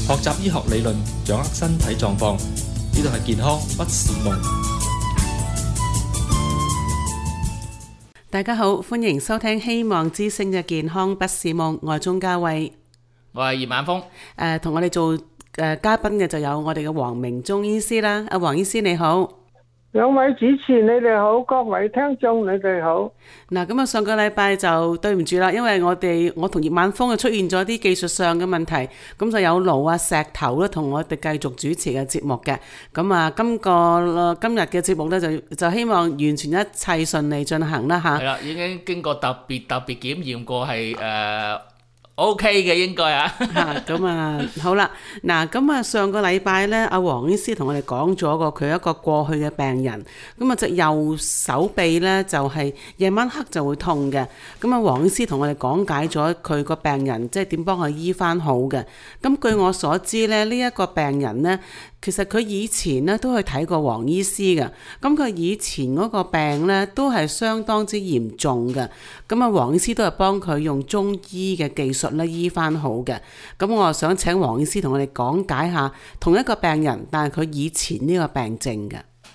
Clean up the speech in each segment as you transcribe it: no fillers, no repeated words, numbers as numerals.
學習醫學理論，掌握身體狀況。呢度係健康不是夢。 大家好，歡迎收聽希望之聲嘅健康不是夢，我係鍾嘉慧， 我係葉晚風。 同我哋做嘉賓嘅就有我哋嘅黃明忠醫師啦。阿黃醫師你好。 兩位主持你哋好，各位聽眾你哋好。 嗱，咁啊上個禮拜就對唔住啦，因為我同葉晚風就出現咗啲技術上嘅問題，咁就有盧啊石頭咧同我哋繼續主持嘅節目嘅。咁啊今日嘅節目咧就希望完全一切順利進行啦吓。 係啦，已經經過特別檢驗過係OK 嘅應該啊。 咁啊好啦，嗱咁啊上個禮拜咧，阿黃醫師同我哋講咗佢一個過去嘅病人，咁啊隻右手臂咧就係夜晚黑就會痛嘅，咁啊黃醫師同我哋講解咗佢個病人即係點幫佢醫翻好嘅。咁據我所知咧，呢一個病人咧，其實佢以前咧都去睇過黃醫師嘅，咁佢以前嗰個病咧都係相當之嚴重嘅，咁啊黃醫師都係幫佢用中醫嘅技術咧醫翻好嘅。咁我想請黃醫師同我哋講解下同一個病人，但係佢以前呢個病症嘅。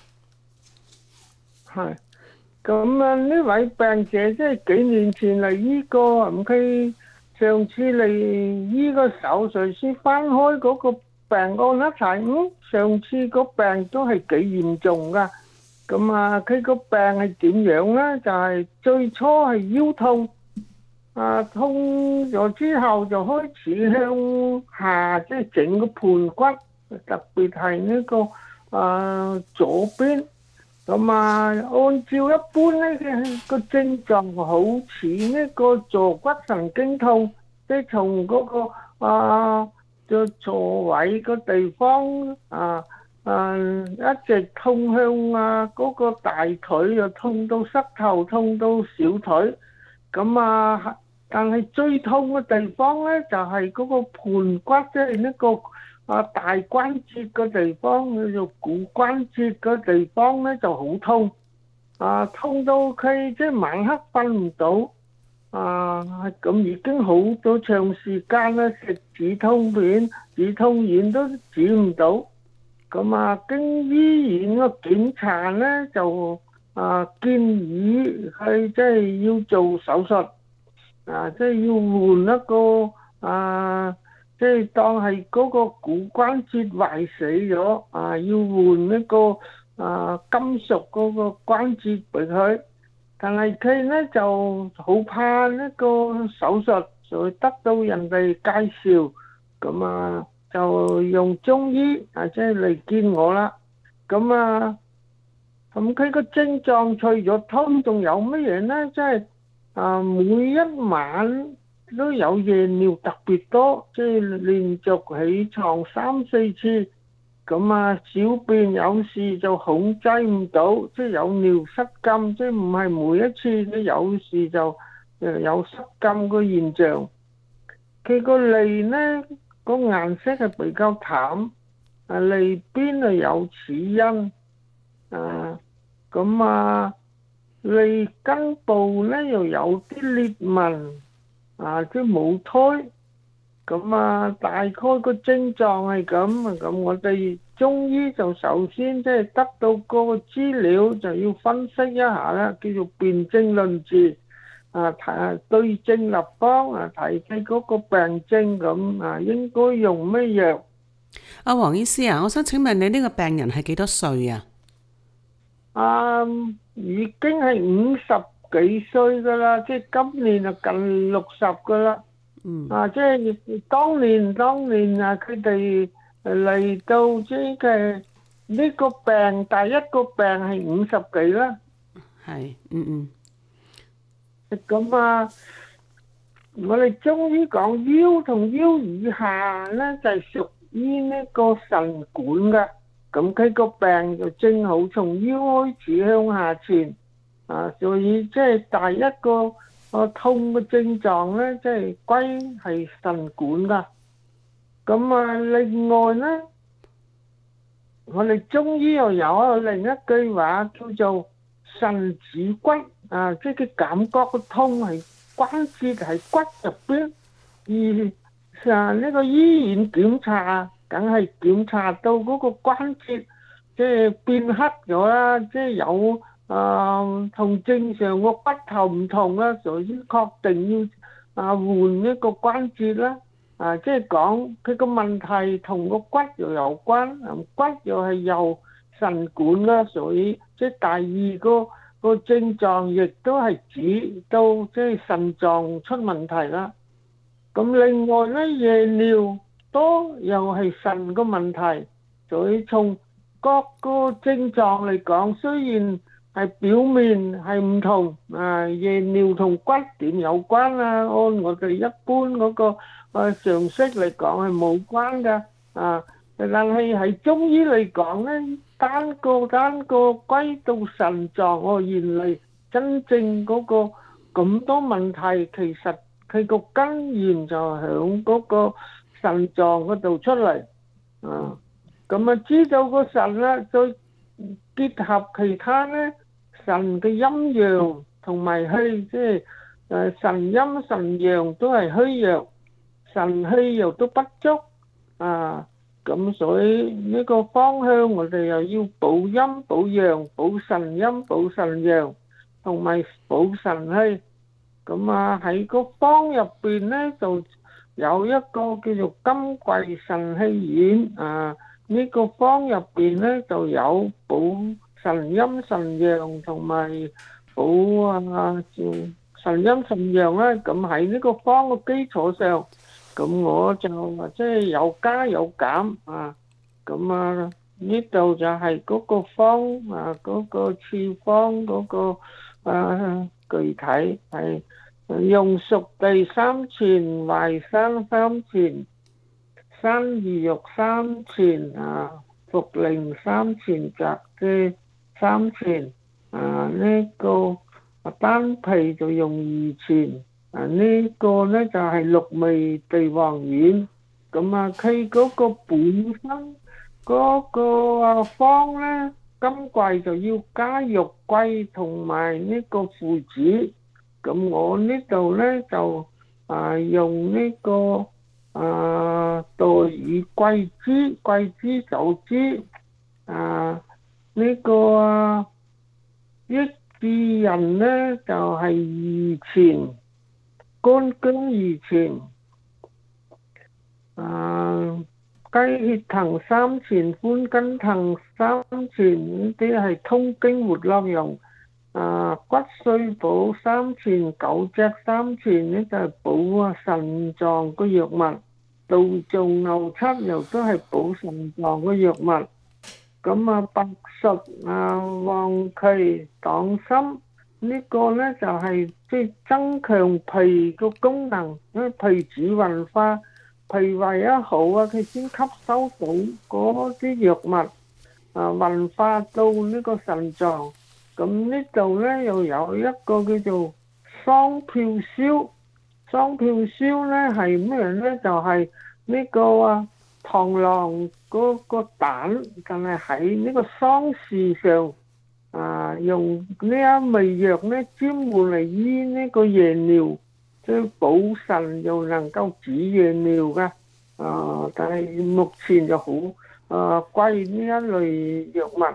係，咁啊呢位病者即係幾年前嚟醫過，咁佢上次嚟醫個手術先翻開嗰個病案一睇，上次個病都係幾嚴重噶。咁啊佢個病係點樣呢？就係最初係腰痛，痛咗之後就開始向下，即係整個盤骨，特別係呢個左邊。咁啊按照一般呢個症狀好似呢個坐骨神經痛，即係從嗰個就坐位個地方一直痛向嗰個大腿，又痛到膝頭，痛到小腿。咁但係最痛嘅地方咧就係嗰個盤骨，即係呢個大關節個地方，叫做股關節個地方咧就好痛，痛到佢即係晚黑瞓唔到。咁已經好多長時間啦，食止痛片、止痛丸都止唔到。咁經醫院個檢查咧就建議係即係要做手術，即係要換一個即係當係嗰個股關節壞死咗，要換一個金屬嗰個關節俾佢。但係佢咧就好怕呢個手術，就會得到人哋介紹，咁就用中醫即係嚟見我啦。咁佢個症狀除咗痛，仲有乜嘢咧？即係每一晚都有夜尿特別多，即係連續起床3-4次。小便有時就控制唔到，即係有尿失禁，即係唔係每一次都有時就有失禁個現象。佢個脷呢個顏色係比較淡，脷邊有齒印，脷根部呢又有啲裂紋，即係冇胎。大概個症狀係咁，我哋中醫就首先即係得到嗰個資料，就要分析一下啦，叫做辨證論治，對症立方，睇睇嗰個病症咁，應該用咩藥？ 阿黃醫師啊，我想請問你呢個病人係幾多歲啊？ 已經係50幾歲噶啦，即係今年就近60噶啦。即係當年佢哋嚟到即係呢個病，第一個病係50幾啦。 係， 我哋中醫講腰同腰以下咧就係屬於呢個腎管嘅，咁佢個病就正好從腰開始向下傳，所以即係第一個痛嘅症狀咧，即係歸係腎管噶。另外咧，我哋中醫又有另一句話叫做腎指骨，即係佢感覺個痛係關節喺骨入邊，而呢個醫院檢查，梗係檢查到嗰個關節即係變黑咗啦，即係有同正常個骨頭唔同啦，所以確定要換一個關節啦。即係講佢個問題同個骨又有關，骨又係有腎管啦，所以即係第二個症狀亦都係指到即係腎臟出問題啦。咁另外咧，夜尿多又係腎個問題，所以從各個症狀嚟講，雖然係表面係唔同，夜尿同骨點有關啊？按我哋一般嗰個常識嚟講係冇關㗎，但係喺中醫嚟講咧，單個歸到腎臟，原嚟真正嗰個咁多問題，其實佢個根源就響嗰個腎臟嗰度出嚟，咁知道個腎啦，再結合其他咧，腎嘅陰陽同埋氣，即係腎陰腎陽都係虛弱，腎氣又都不足，咁所以呢個方向我哋又要補陰補陽，補腎陰補腎陽，同埋補腎氣。咁喺個方入邊咧，就有一個叫做金匱腎氣丸，呢個方入邊咧就有補腎陰腎陽同埋補腎陰腎陽啦。咁喺呢個方嘅基礎上，咁我就即係有加有減咁呢度就係嗰個方嗰個處方嗰個具體係用熟地3錢，淮山3錢，山萸肉3錢，茯苓3錢，雜質3錢，呢個丹皮就用2錢，呢個咧就係六味地黃丸。咁佢嗰個本身嗰個方咧，金匱就要加肉桂同埋呢個附子。咁我呢度咧就用呢個代以桂枝酒枝，呢個益智仁咧就係2錢，乾薑2錢，雞血藤3錢，寬筋藤3錢，呢啲係通經活絡用。骨碎補3錢，九隻3錢，呢就係補腎臟個藥物。杜仲牛七又都係補腎臟個藥物。咁白術黃芪黨參呢個咧就係即係增強脾個功能，因為脾主運化，脾胃一好佢先吸收到嗰啲藥物運化到呢個腎臟。咁呢度咧又有一個叫做桑票燒，桑票燒咧係咩咧？就係呢個螳螂嗰個蛋，但係喺呢個桑樹上用呢一味藥咧專門嚟醫呢個夜尿，即係補腎又能夠止夜尿噶。但係目前就好貴呢一類藥物。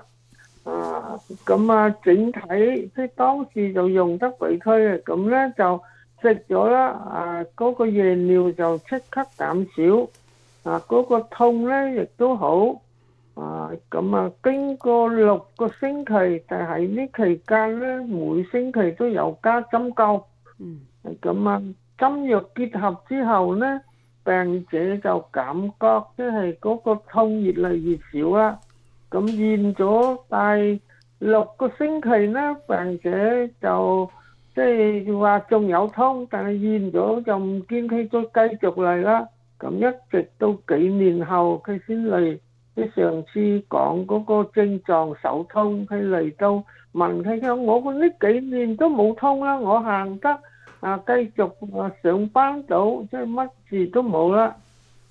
整體即係當時就用得俾佢嘅，咁咧就食咗啦，嗰個夜尿就即刻減少，嗰個痛咧亦都好，經過6個星期，但係呢期間咧每星期都有加針灸，針藥結合之後咧，病者就感覺即係嗰個痛越嚟越少啦。咁驗咗第6個星期咧，病者就即係話仲有痛，但係驗咗就唔見佢再繼續嚟啦。咁一直到幾年後佢先嚟，即上次講嗰個症狀手痛，佢嚟到問佢講：我呢幾年都冇痛啦，我行得繼續上班到，即係乜事都冇啦。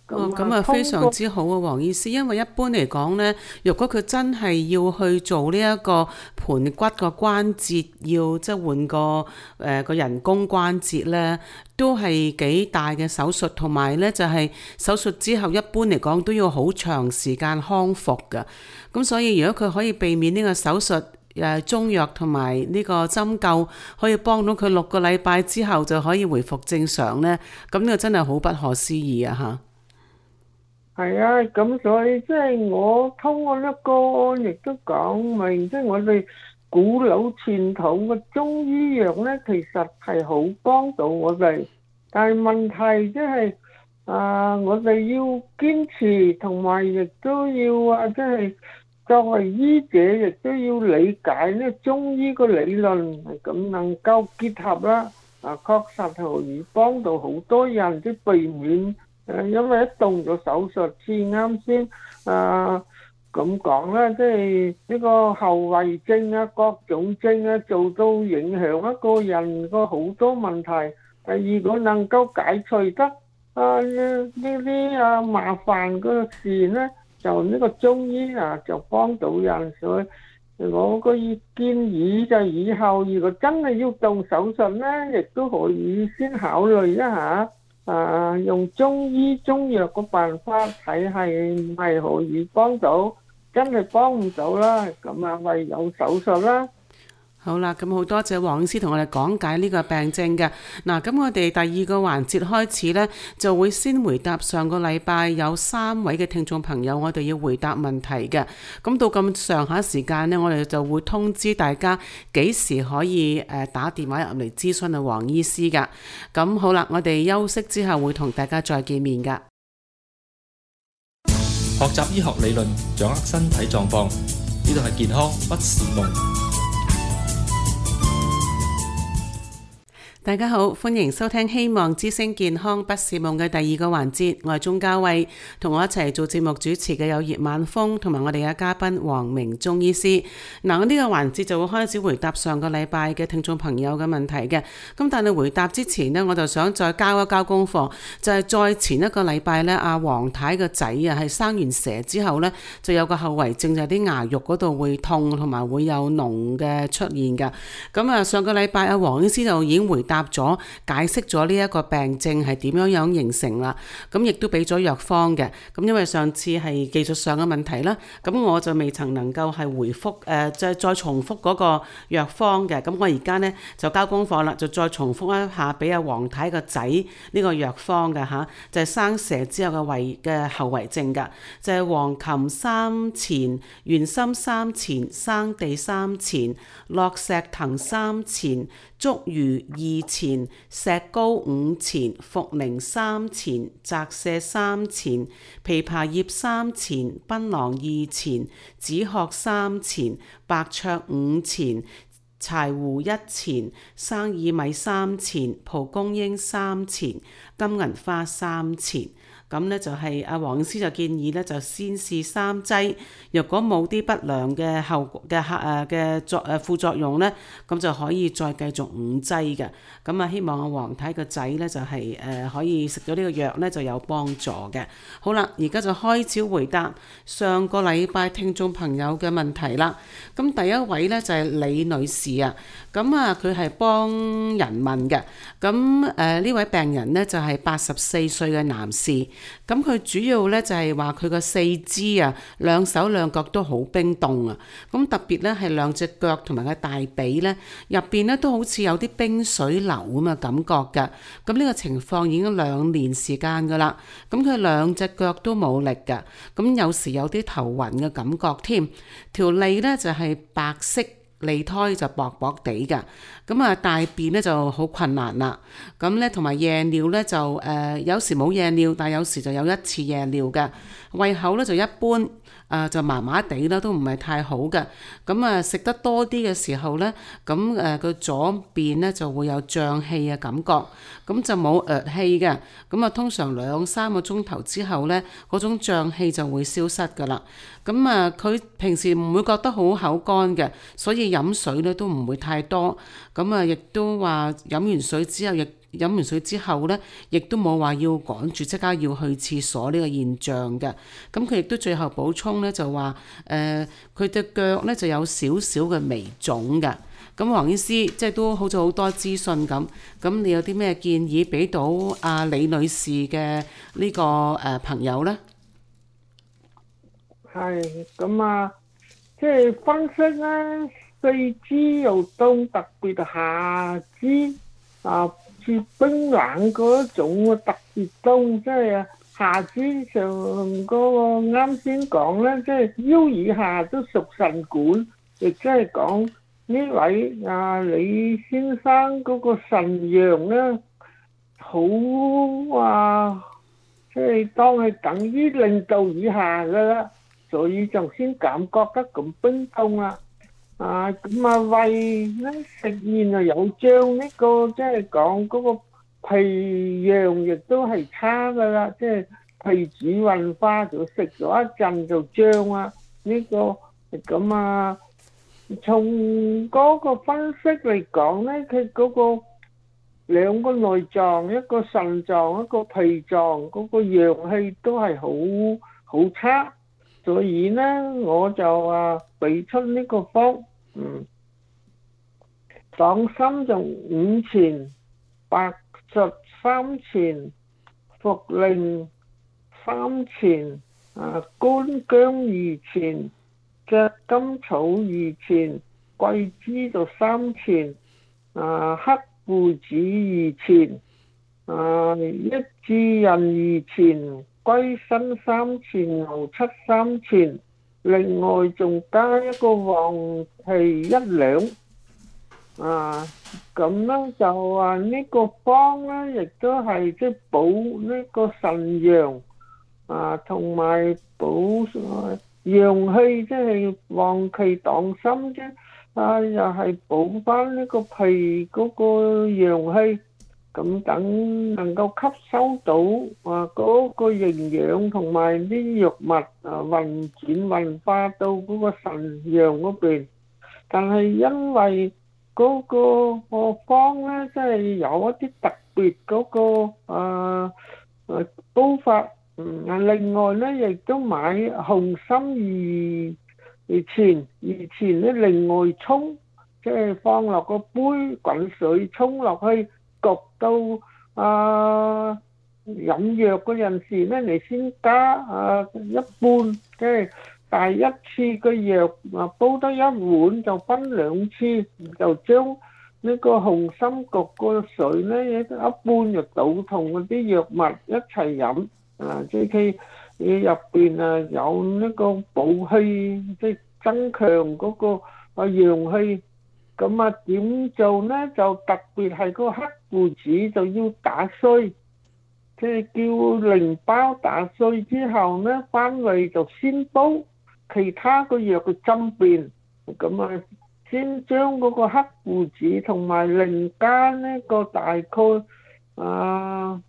咁啊非常之好啊，黃醫師。因為一般嚟講呢，如果佢真係要去做呢一個盤骨個關節，要即係換個人工關節呢，都係幾大嘅手術，同埋呢就係手術之後一般嚟講都要好長時間康復㗎。咁所以如果佢可以避免呢個手術，中藥同埋呢個針灸可以幫到佢6個禮拜之後就可以回復正常呢，咁呢個真係好不可思議啊！嚇， 係啊，咁所以即係我通過一個案亦都講明，即係我哋古老傳統嘅中醫藥呢，其實係好幫到我哋，但係問題即係我哋要堅持，同埋亦都要即係。作為醫者，亦都要理解呢中醫個理論係咁能夠結合啦。確實可以幫到好多人，即避免因為一動咗手術，似啱先咁講啦，即係呢個後遺症啊、各種症啊，做到影響一個人個好多問題。如果能夠解除得呢啲麻煩嘅事呢，就呢個中醫就幫到人，所以我個建議就以後如果真係要動手術呢，亦都可以先考慮一下用中醫中藥個辦法，睇係唔係可以幫到，真係幫唔到啦，咁唯有手術啦。 好啦，咁好多謝黃醫師同我哋講解呢個病症嘅。嗱，咁我哋第二個環節開始呢，就會先回答上個禮拜有3位嘅聽眾朋友，我哋要回答問題嘅。咁到咁上下時間呢，我哋就會通知大家幾時可以打電話入嚟諮詢阿黃醫師噶。咁好啦，我哋休息之後會同大家再見面噶。 學習醫學理論，掌握身體狀況，呢度係健康不是夢。 大家好，歡迎收聽希望之聲健康不是夢嘅第二個環節，我係鍾嘉慧，同我一齊做節目主持嘅有葉晚風同埋我哋嘅嘉賓黃明中醫師。嗱，我呢個環節就會開始回答上個禮拜嘅聽眾朋友嘅問題嘅。咁但係回答之前呢，我就想再交一交功課，就係再前一個禮拜呢，阿黃太個仔係生完蛇之後呢，就有個後遺症，就係啲牙肉嗰度會痛同埋會有膿嘅出現㗎。咁上個禮拜阿黃醫師就已經回答咗，解釋咗呢一個病症係點樣形成啦，咁亦都俾咗藥方嘅。咁因為上次係技術上嘅問題啦，咁我就未曾能夠係回覆再重複嗰個藥方嘅。咁我而家呢就交功課啦，就再重複一下俾阿黃太個仔呢個藥方嘅吓，就係生蛇之後嘅後遺症噶，就係黃芩3錢、玄參3錢、生地3錢、落石藤3錢、竹魚2錢、石膏5錢、茯苓3錢、澤瀉3錢、枇杷葉3錢、檳榔2錢、紫殼3錢、白芍5錢、柴胡1錢、生薏米3錢、蒲公英3錢、金銀花3錢。咁呢就係阿黃醫師就建議呢，就先試3劑，若果冇啲不良嘅副作用呢，咁就可以再繼續5劑嘅。咁啊，希望阿黃太個仔呢，就係可以食咗呢個藥呢，就有幫助嘅。好啦，而家就開始回答上個禮拜聽眾朋友嘅問題啦。咁第一位呢，就係李女士啊，咁啊佢係幫人問嘅。咁呢位病人呢，就係84歲嘅男士。咁佢主要呢，就係話佢個四肢啊，兩手兩腳都好冰凍啊。咁特別呢，係兩隻腳同埋個大髀呢，入邊呢都好似有啲冰水流咁嘅感覺㗎。咁呢個情況已經2年時間㗎啦。咁佢兩隻腳都冇力㗎。咁有時有啲頭暈嘅感覺添。條脷呢，就係白色。脷苔就薄薄地㗎，咁啊大便咧就好困難啦，咁咧同埋夜尿咧就有時冇夜尿，但係有時就有1次夜尿嘅，胃口咧就一般。就麻麻地啦，都唔係太好嘅。咁啊，食得多啲嘅時候呢，咁個左邊呢就會有脹氣嘅感覺，咁就冇氣嘅。咁啊，通常2-3個鐘頭之後呢，嗰種脹氣就會消失㗎啦。咁啊，佢平時唔會覺得好口乾嘅，所以以飲水咧都唔會太多。咁啊，亦都話飲完水之後咧，亦都冇話要趕住即刻要去廁所呢個現象嘅。咁佢亦都最後補充咧就話佢隻腳咧就有少少嘅微腫嘅。咁黃醫師即係都好似好多資訊咁，咁你有啲咩建議俾到阿李女士嘅呢個朋友呢？ 係咁啊，即係分析咧，四肢又凍，特別係下肢似冰冷嗰種特別凍，即係下肢上嗰個啱先講咧，即係腰以下都屬腎管，亦即係講。呢位李先生嗰個腎陽咧，好即係當係等於0度以下噶啦，所以就先感覺得咁冰凍啦。胃咧食完又有脹，呢個即係講嗰個脾陽亦都係差噶啦，即係脾主運化，就食咗一陣就脹啦。呢個咁從嗰個分析嚟講咧，佢嗰個兩個內臟，一個腎臟，一個脾臟，嗰個陽氣都係好差，所以咧我就俾出呢個方，黨參就5錢，白術3錢，茯苓3錢，乾薑2錢。嘅甘草2錢，桂枝就3錢，黑胡子2錢，益智仁2錢，龜身3錢，牛膝3錢，另外仲加一個黃芪1兩，咁咧就話呢個方咧，亦都係即係補呢個腎陽，同埋補陽氣，即係旺其黨參啫，又係補翻呢個脾嗰個陽氣，咁等能夠吸收到嗰個營養同埋啲藥物運化到嗰個腎陽嗰邊。但係因為嗰個方咧，即係有一啲特別嗰個煲法。另外咧，亦都買紅參2錢咧，另外沖，即係放落個杯滾水沖落去，焗到飲藥嗰陣時咧，你先加一半，即係第一次嘅藥煲得一碗就分2次，就將呢個紅參焗個水咧一半就倒同嗰啲藥物一齊飲。即係佢入邊有呢個補氣，即係增強嗰個陽氣。咁點做咧？就特別係個黑胡子就要打碎，即係叫靈包打碎之後咧，翻嚟就先煲其他個藥嘅針變。咁先將嗰個黑胡子同埋靈加呢個大概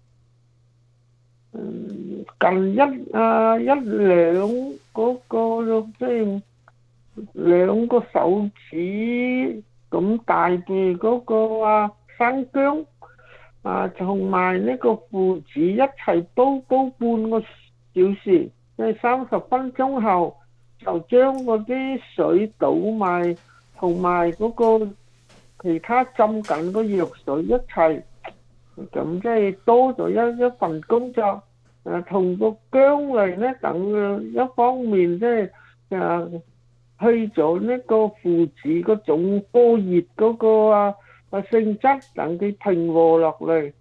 近一兩嗰個，即係2個手指咁大嘅嗰個生薑同埋呢個胡子一齊煲半個小時，即係30分鐘後就將嗰啲水倒埋同埋嗰個其他浸緊個藥水一齊，咁即係多咗一份工作。同個薑嚟咧，等一方面即係去咗呢個胡子嗰種過熱嗰個性質，等佢平和落嚟。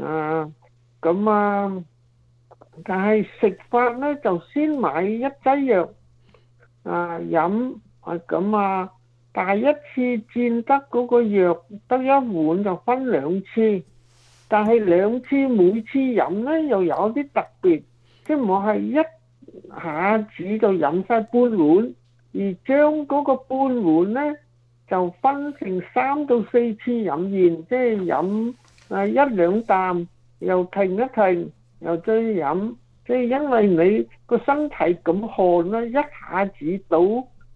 但係食法咧就先買一劑藥飲，第一次煎得嗰個藥得一碗就分2次。但係2次每次飲咧又有啲特別，即係我係一下子就飲晒半碗，而將嗰個半碗咧就分成3到4次飲完，即係飲1-2啖，又停一停，又再飲。即係因為你個身體咁寒咧，一下子倒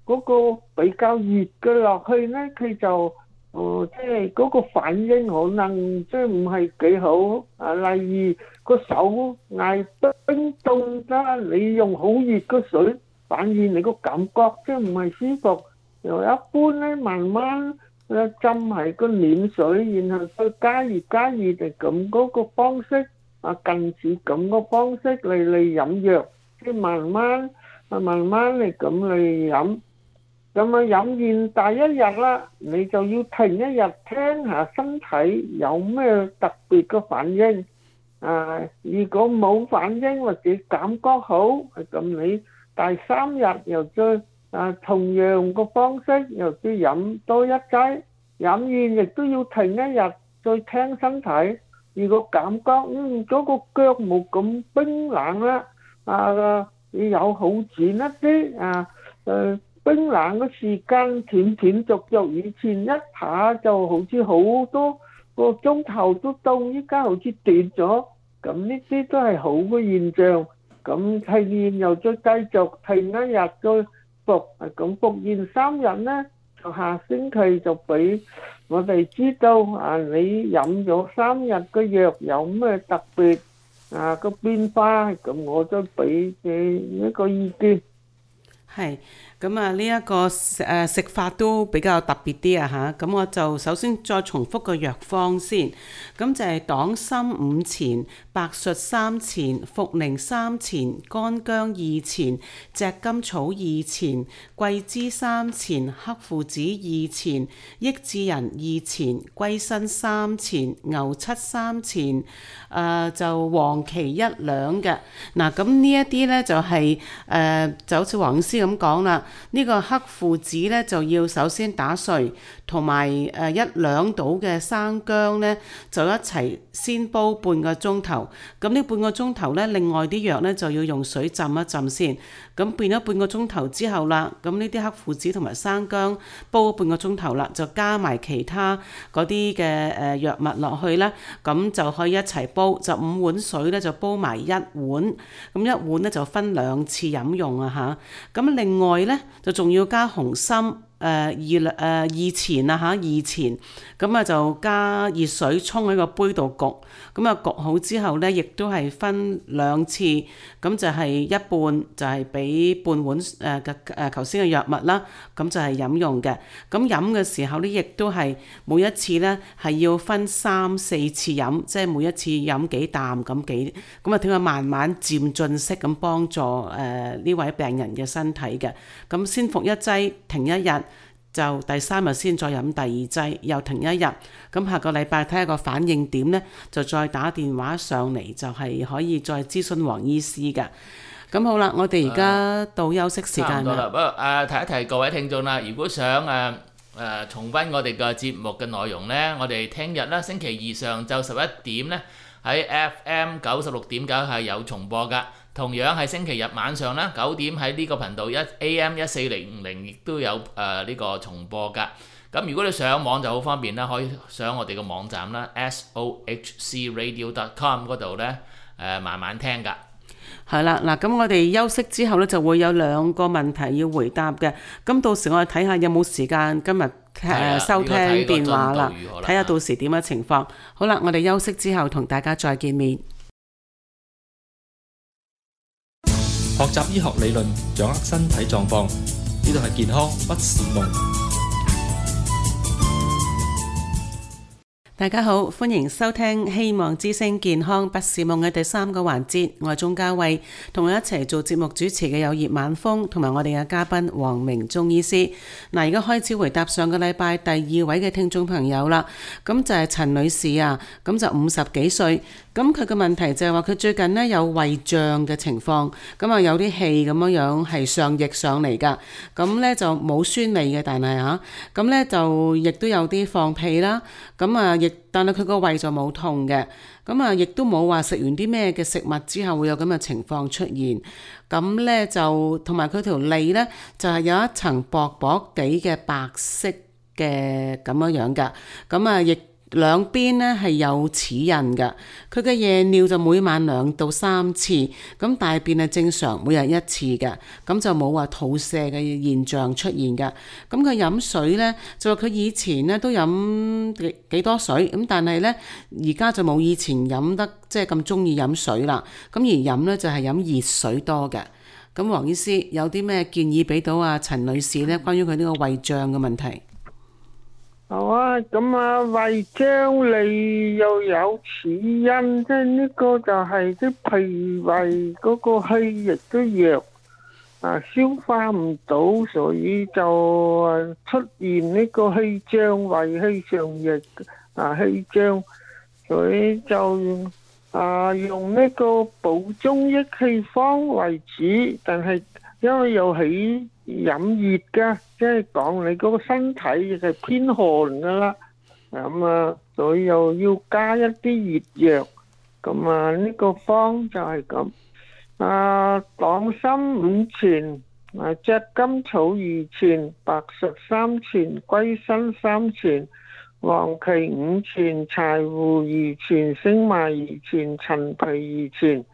嗰個比較熱嘅落去咧，佢就即係嗰個反應可能即係唔係幾好啊。例如個手嗌冰凍啦，你用好熱嘅水，反而你個感覺即係唔係舒服。又一般咧，慢慢浸喺個暖水，然後再加熱嚟咁嗰個方式啊，近似咁個方式嚟飲藥，即係慢慢嚟咁嚟飲。咁啊飲完第一日啦，你就要停一日，聽下身體有咩特別嘅反應。如果冇反應或者感覺好，咁你第三日又再同樣個方式又再飲多一劑，飲完亦都要停一日，再聽身體。如果感覺嗰個腳冇咁冰冷啦，你有好轉一啲冰冷嘅時間斷斷續續，以前一下就好似好多個鐘頭都到，依家好似斷咗，咁呢啲都係好嘅現象。咁停完又再繼續停一日再復，咁復完3日呢，就下星期就俾我哋知道你飲咗3日嘅藥有咩特別個變化，咁我再俾你一個意見。 係，咁啊呢一個食法都比較特別啲嚇，咁我就首先再重複個藥方先，咁就係黨參5錢、白術3錢、茯苓3錢、乾薑2錢、炙甘草2錢、桂枝3錢、黑附子2錢、益智仁2錢、龜身3錢、牛膝3錢，就黃芪1兩嘅。嗱，咁呢一啲呢就係就好似黃醫師咁講啦，呢個黑附子咧就要首先打碎，同埋1兩到嘅生薑咧就一齊先煲半個鐘頭。咁呢半個鐘頭咧，另外啲藥咧就要用水浸一浸先。咁變咗半個鐘頭之後啦，咁呢啲黑附子同埋生薑煲半個鐘頭啦，就加埋其他嗰啲嘅藥物落去啦，咁就可以一齊煲，就5碗水咧就煲埋1碗，咁1碗咧就分2次飲用啊嚇。咁另外咧就仲要加紅參2錢啊嚇，2錢，咁啊就加熱水沖喺個杯度焗，咁啊焗好之後咧，亦都係分2次，咁就係一半就係俾半碗嘅頭先嘅藥物啦，咁就係飲用嘅。咁飲嘅時候咧，亦都係每一次咧係要分3、4次飲，即係每一次飲幾啖咁啊，點解慢慢漸進式咁幫助呢位病人嘅身體嘅。咁先服1劑，停1日。就第3日先再飲第2劑，又停1日。咁下個禮拜睇下個反應點呢，就再打電話上嚟，就係可以再諮詢黃醫師嘅。咁好啦，我哋而家到休息時間啦。 不過提一提各位聽眾啦，如果想重溫我哋嘅節目嘅內容呢，我哋聽日啦，星期2上晝11點呢，喺 FM 96.9係有重播㗎。同樣係星期日晚上啦，9點喺呢個頻道AM 14050亦都有呢個重播㗎。咁如果你上網就好方便啦，可以上我哋嘅網站啦 sohcradio.com 嗰度咧慢慢聽㗎。 係啦，嗱咁我哋休息之後咧就會有2個問題要回答嘅。咁到時我哋睇下有冇時間今日收聽電話啦，睇下到時點嘅情況。好啦，我哋休息之後同大家再見面。 學習醫學理論，掌握身體狀況，呢度係健康不是夢。 大家好，歡迎收聽希望之聲健康不是夢嘅第3個環節，我係鍾嘉慧，同我一齊做節目主持嘅有葉晚風同埋我哋嘅嘉賓黃明中醫師。嗱，而家開始回答上個禮拜第2位嘅聽眾朋友啦，咁就係陳女士啊，咁就50幾歲。咁佢嘅問題就係話佢最近呢有胃脹嘅情況，咁啊有啲氣咁樣係上逆上嚟㗎，咁呢就冇酸味嘅，但係咁呢就亦都有啲放屁啦，咁啊但係佢個胃就冇痛嘅，咁啊亦都冇話食完啲咩嘅食物之後會有咁嘅情況出現，咁呢就同埋佢條脷呢就係有一層薄薄地嘅白色嘅咁樣㗎，咁啊亦兩邊咧係有齒印嘅。佢嘅夜尿就每晚2到3次，咁大便係正常每日1次嘅，咁就冇話肚瀉嘅現象出現嘅。咁佢飲水咧就話佢以前咧都飲幾多水，咁但係咧而家就冇以前飲得即係咁中意飲水啦。咁而飲咧就係飲熱水多嘅。咁黃醫師有啲咩建議俾到阿陳女士咧，關於佢呢個胃脹嘅問題？ 好啊，咁啊胃脹你又有齒印，即係呢個就係啲脾胃嗰個氣亦都弱，消化唔到，所以就出現呢個氣脹、胃氣上逆氣脹，所以就用呢個補中益氣方為主，但係因為又起飲熱噶，即係講你嗰個身體亦係偏寒噶啦，咁所以又要加一啲熱藥，咁呢個方就係咁。黨參5錢，炙甘草2錢，白術3錢，歸心3錢，黃芪5錢，柴胡2錢，星麻2錢，陳皮2錢。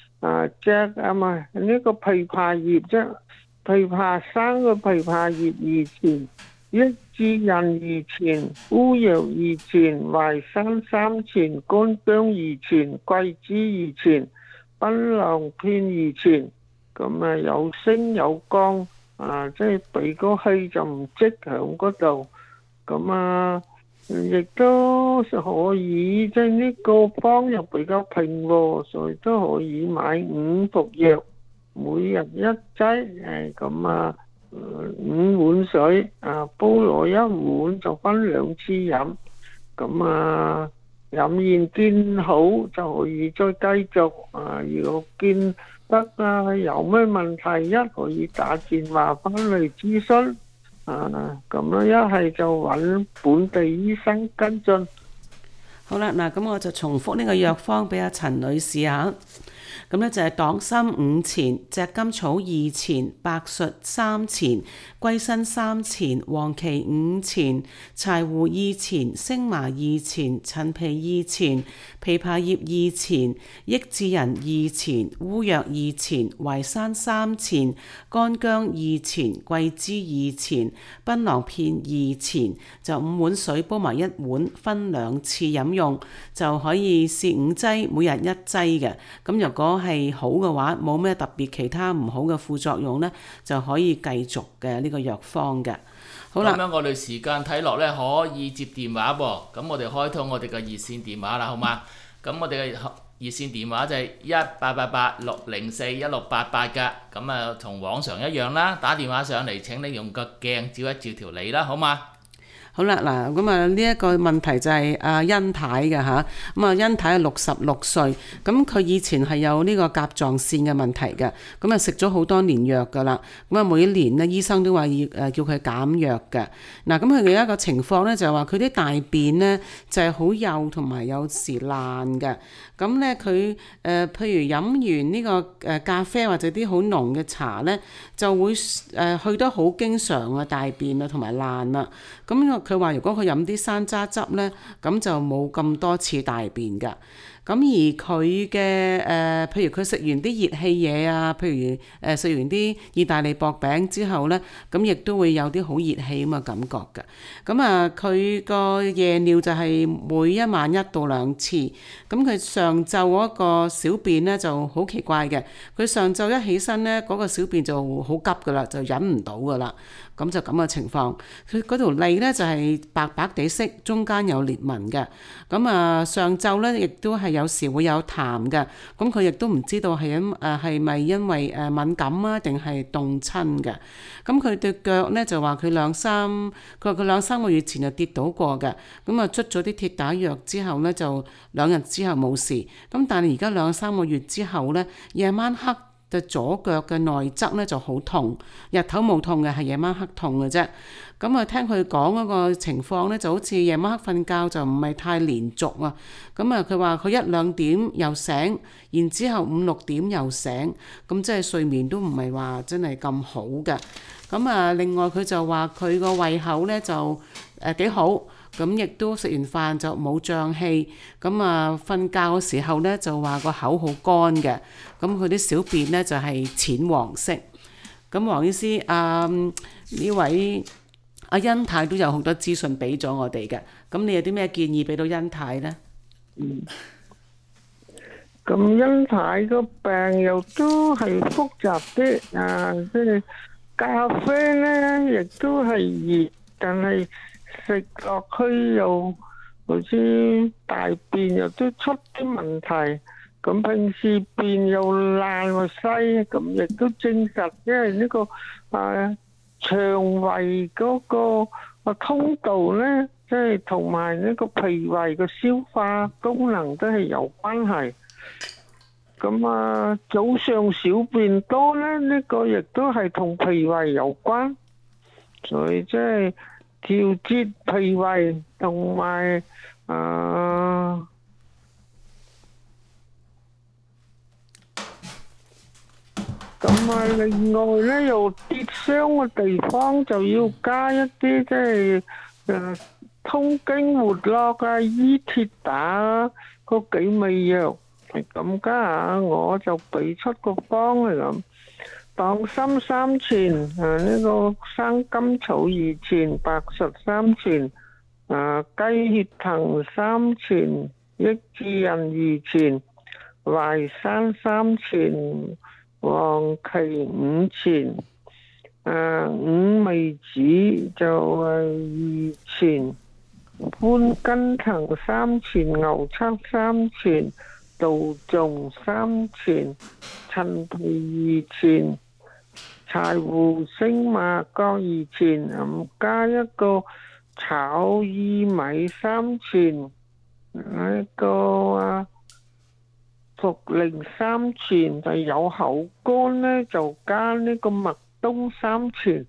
呢個枇杷葉啫，枇杷生嘅枇杷葉2錢，益智仁2錢，烏藥2錢，淮山3錢，乾薑2錢，桂枝2錢，檳榔片2錢。咁有升有降，即係俾個氣就唔積響嗰度。咁亦都可以，即係呢個方又比較平和，所以都可以買5服藥，每日1劑，咁5碗水，煲落1碗就分2次飲，咁飲完見好就可以再繼續，如果見得有咩問題可以打電話翻嚟諮詢。咁一係就揾本地醫生跟進。 好啦，嗱，咁我就重複呢個藥方俾阿陳女士嚇。咁咧就係黨參5錢，炙甘草2錢，白術3錢，歸心3錢，黃芪5錢，柴胡2錢，星麻2錢，陳皮2錢，枇杷葉2錢，益智仁2錢，烏藥2錢，淮山3錢，乾薑2錢，桂枝2錢，檳榔片2錢，就5碗水煲埋1碗，分2次飲用，就可以試5劑，每日1劑嘅。咁如果係好嘅話，冇咩特別其他唔好嘅副作用呢，就可以繼續嘅呢個藥方嘅。好啦， 咁樣我哋時間睇落呢，可以接電話噃。咁我哋開通我哋嘅熱線電話啦，好嗎？咁我哋嘅熱線電話就係1888-604-1688㗎。咁同往常一樣啦，打電話上嚟請你用個鏡照一照條脷啦，好嗎？ 好啦，嗱，咁呢一個問題就係阿甄太嘅嚇，咁甄太係66歲，咁佢以前係有呢個甲狀腺嘅問題嘅，咁食咗好多年藥噶啦，咁每一年呢醫生都話要叫佢減藥嘅。嗱，咁佢嘅一個情況呢，就係話佢啲大便呢就係好幼同埋有時爛嘅，咁呢佢譬如飲完呢個咖啡或者啲好濃嘅茶呢，就會去得好經常啊，大便啊同埋爛啦，咁佢話如果佢飲啲山楂汁呢，咁就冇咁多次大便㗎。咁而佢嘅譬如佢食完啲熱氣嘢啊，譬如食完啲意大利薄餅之後呢，咁亦都會有啲好熱氣咁嘅感覺嘅。咁佢個夜尿就係每一晚1到2次。咁佢上晝嗰個小便呢就好奇怪嘅，佢上晝一起身呢，嗰個小便就好急噶啦，就忍唔到噶啦。咁就咁嘅情況，佢嗰條脷呢就係白白地色，中間有裂紋嘅。咁上晝呢亦都係有時會有痰嘅。咁佢亦都唔知道係咪因為敏感啊，定係凍親嘅。咁佢對腳呢就話佢兩三個月前就跌倒過嘅。咁捽咗啲鐵打藥之後呢，就2日之後冇事。咁但係而家2-3個月之後呢，夜晚黑就左腳嘅內側咧就好痛，日頭冇痛嘅，係夜晚黑痛嘅啫。咁聽佢講嗰個情況咧，就好似夜晚黑瞓覺就唔係太連續啊。咁佢話佢1-2點又醒，然之後5-6點又醒，咁即係睡眠都唔係話真係咁好嘅。咁另外佢就話佢個胃口咧就幾好。 咁亦都食完飯就冇脹氣，咁啊瞓覺嘅時候呢，就話個口好乾嘅，咁佢啲小便呢，就係淺黃色。咁黃醫師，呢位阿欣太都有好多資訊俾咗我哋嘅，咁你有啲咩建議俾到欣太呢？ 咁欣太個病又都係複雜啲即係咖啡咧，亦都係熱，但係食落去又好似大便又都出啲問題。咁平時便又爛個西，咁亦都證實，因為呢個腸胃嗰個通道咧，即係同埋呢個脾胃嘅消化功能都係有關係。咁早上小便多咧，呢個亦都係同脾胃有關，所以即係調節脾胃同埋另外咧，又跌傷嘅地方就要加一啲即係通經活絡伊鐵打嗰幾味藥，咁家下我就俾出個方嚟咁，黨參3錢，呢個生甘草2錢，白術3錢，雞血藤3錢，益智仁2錢，淮山3錢。黃芪5錢，五味子就係2錢，寬筋藤3錢，牛膝3錢，杜仲3錢，陳皮2錢，柴胡星馬各2錢，加一個炒薏米3錢，一個茯苓3錢，就有口乾咧就加呢個麥冬3錢。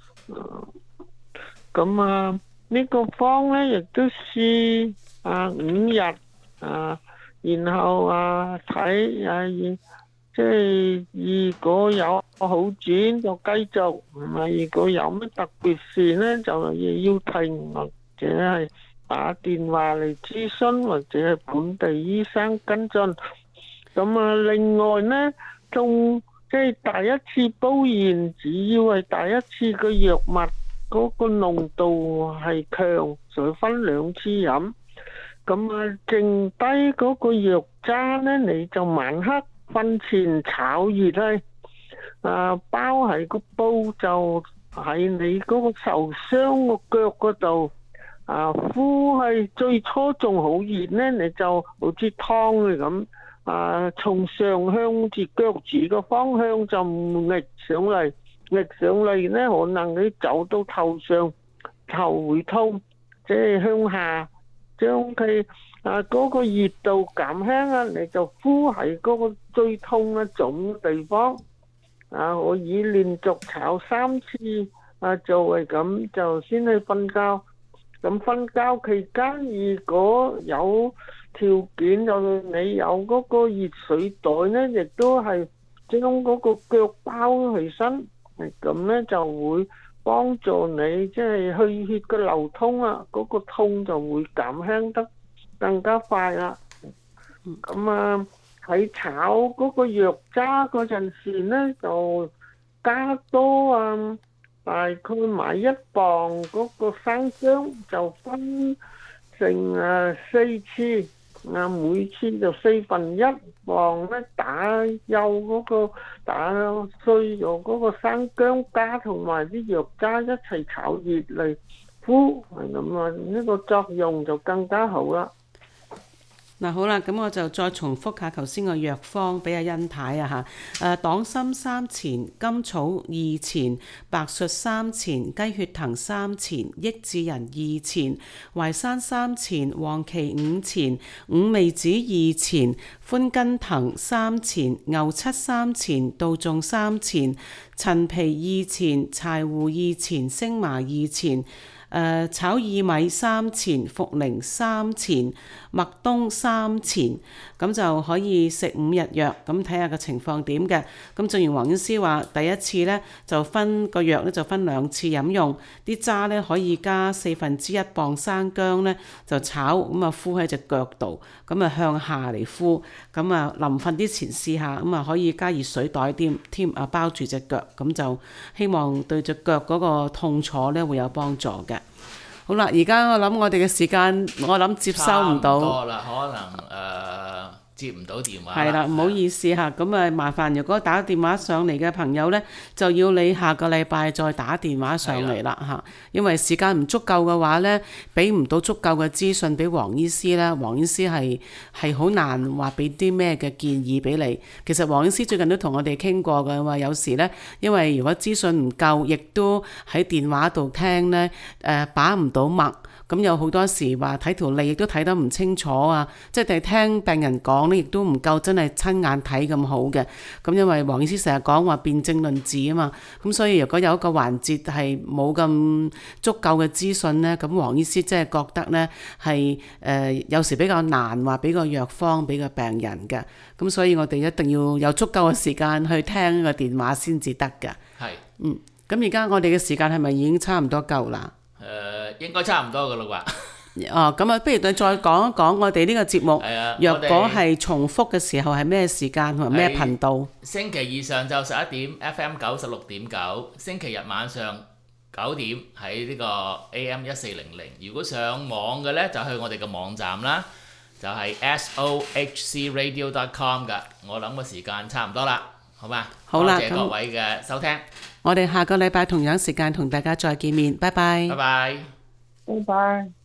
咁呢個方咧亦都試5日然後睇即係如果有好轉就繼續，唔係如果有乜特別事咧就要停，或者係打電話嚟諮詢，或者係本地醫生跟進。咁另外呢，仲即係第一次煲完，只要係第一次嘅藥物嗰個濃度係強，就分2次飲。咁剩低嗰個藥渣呢，你就晚黑瞓前炒熱咧，包喺個煲，就喺你嗰個受傷個腳嗰度，敷係最初仲好熱呢，你就好似湯嚟咁。從上向住腳趾個方向就逆上嚟呢，可能你走到頭上頭會痛，即係向下將佢嗰個熱度減輕你就敷喺嗰個最痛腫嘅地方，可以連續炒3次，就係咁就先去瞓覺。咁瞓覺期間如果有條件，就你有嗰個熱水袋呢，亦都係將嗰個腳包起身，咁呢就會幫助你即係去血嘅流通嗰個痛就會減輕得更加快啦。咁喺炒嗰個藥渣嗰陣時呢，就加多大概買1磅嗰個生薑，就分成4次，每次就1/4磅咧，打碎咗嗰個生薑加同埋啲藥渣一齊炒熱嚟敷，咁呢個作用就更加好啦。 好啦，咁我就再重複下頭先個藥方俾阿欣太黨參3錢，甘草2錢，白術3錢，雞血藤3錢，益智仁2錢，淮山3錢，黃芪5錢，五味子2錢，寬筋藤3錢，牛膝3錢，杜仲3錢，陳皮2錢，柴胡2錢，星麻2錢。 炒薏米3錢，茯苓3錢，麥冬3錢，咁就可以食5日藥，咁睇下個情況點嘅。咁正如黃醫師話，第一次呢就分個藥呢就分2次飲用，啲渣呢可以加1/4磅生薑呢就炒，咁啊敷喺隻腳度，咁啊向下嚟敷，咁啊臨瞓之前試下，咁啊可以加熱水袋添啊包住隻腳，咁就希望對隻腳嗰個痛楚呢會有幫助嘅。好啦，而家我諗我哋嘅時間，我諗接收唔到， 差唔多啦，可能接唔到電話。 係啦，唔好意思嚇，咁啊麻煩，如果打電話上嚟嘅朋友呢，就要你下個禮拜再打電話上嚟啦嚇，因為時間唔足夠嘅話呢，俾唔到足夠嘅資訊俾黃醫師啦。黃醫師係好難話俾啲咩嘅建議俾你。其實黃醫師最近都同我哋傾過嘅話，有時呢，因為如果資訊唔夠，亦都喺電話度聽呢，把唔到脈。咁有好多時話睇條脷亦都睇得唔清楚啊，即係聽病人講呢，亦都唔夠真係親眼睇咁好嘅。咁因為黃醫師成日講話辨證論治啊嘛，咁所以如果有一個環節係冇咁足夠嘅資訊呢，咁黃醫師即係覺得呢係有時比較難話俾個藥方俾個病人嘅。咁所以我哋一定要有足夠嘅時間去聽個電話先至得嘅。 係。 咁而家我哋嘅時間係咪已經差唔多夠啦？ 應該差唔多噶啦啩。 哦，咁啊，不如你再講一講我哋呢個節目，若果係重複嘅時候係咩時間同埋咩頻道？ 星期二上晝11點 FM 96.9，星期日晚上9點喺呢個 AM 1400。如果上網嘅呢，就去我哋嘅網站啦，就係 sohcradio.com 噶。我諗個時間差唔多啦，好嘛？ 好啦， 多謝各位嘅收聽。 我哋下個禮拜同樣時間同大家再見面，拜拜。 拜拜。 拜拜。